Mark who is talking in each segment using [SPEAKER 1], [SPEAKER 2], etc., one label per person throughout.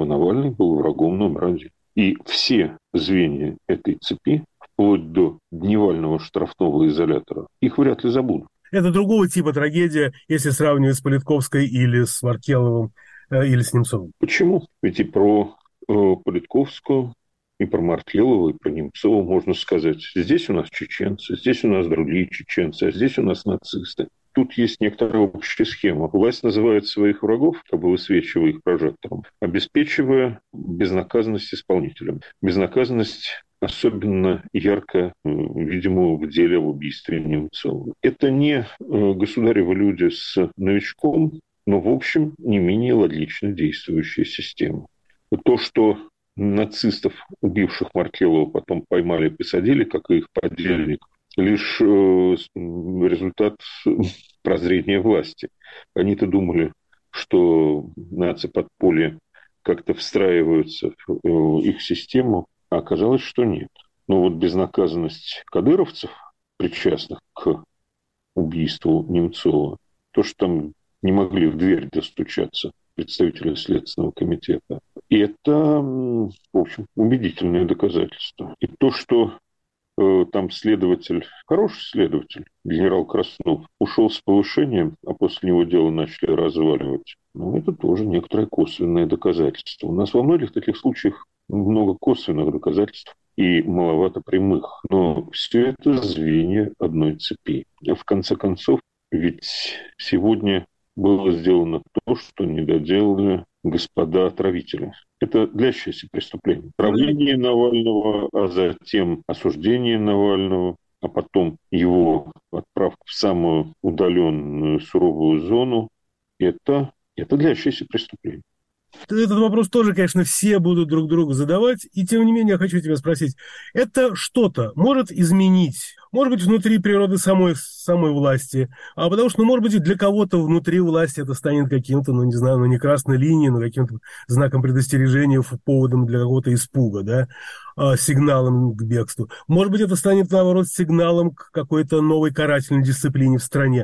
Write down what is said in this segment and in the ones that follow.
[SPEAKER 1] Навальный был врагом номер один. И все звенья этой цепи, вплоть до дневального штрафного изолятора, их вряд ли забудут.
[SPEAKER 2] Это другого типа трагедия, если сравнивать с Политковской или с Маркеловым, или с Немцовым.
[SPEAKER 1] Почему? Ведь и про Политковскую, и про Маркелова, и про Немцова можно сказать. Здесь у нас чеченцы, здесь у нас другие чеченцы, а здесь у нас нацисты. Тут есть некоторая общая схема. Власть называет своих врагов, как бы высвечивая их прожектором, обеспечивая безнаказанность исполнителям. Безнаказанность особенно ярко, видимо, в деле об убийстве Немцова. Это не государевы люди с новичком, но, в общем, не менее логично действующая система. То, что нацистов, убивших Маркелова, потом поймали и посадили, как и их подельник, лишь результат прозрения власти. Они-то думали, что наци-подполье как-то встраиваются в их систему, а оказалось, что нет. Но вот безнаказанность кадыровцев, причастных к убийству Немцова, то, что там не могли в дверь достучаться представители Следственного комитета, и это, в общем, убедительное доказательство. И то, что там следователь, хороший следователь, генерал Краснов, ушел с повышением, а после него дело начали разваливать, ну, это тоже некоторое косвенное доказательство. У нас во многих таких случаях много косвенных доказательств и маловато прямых. Но все это звенья одной цепи. В конце концов, ведь сегодня было сделано то, что не доделали господа отравители. Это длящееся преступление. Отравление Навального, а затем осуждение Навального, а потом его отправка в самую удаленную суровую зону. Это длящееся преступление.
[SPEAKER 2] Этот вопрос тоже, конечно, все будут друг другу задавать. И тем не менее, я хочу тебя спросить. Это что-то может изменить? Может быть, внутри природы самой власти. А потому что, ну, может быть, и для кого-то внутри власти это станет каким-то, ну, не знаю, ну, не красной линией, но каким-то знаком предостережения, поводом для какого-то испуга, да, сигналом к бегству. Может быть, это станет, наоборот, сигналом к какой-то новой карательной дисциплине в стране.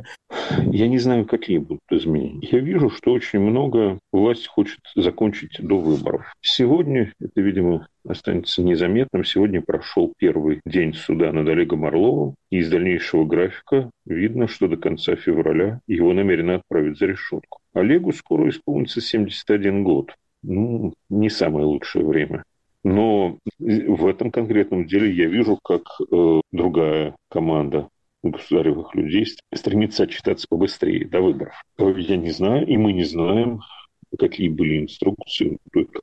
[SPEAKER 1] Я не знаю, какие будут изменения. Я вижу, что очень много власть хочет закончить до выборов. Сегодня, это, видимо, останется незаметным, сегодня прошел первый день суда над Олегом Орловым, и из дальнейшего графика видно, что до конца февраля его намерены отправить за решетку. Олегу скоро исполнится 71 год. Ну, не самое лучшее время. Но в этом конкретном деле я вижу, как другая команда государевых людей стремится отчитаться побыстрее до выборов. Я не знаю, и мы не знаем, какие были инструкции у той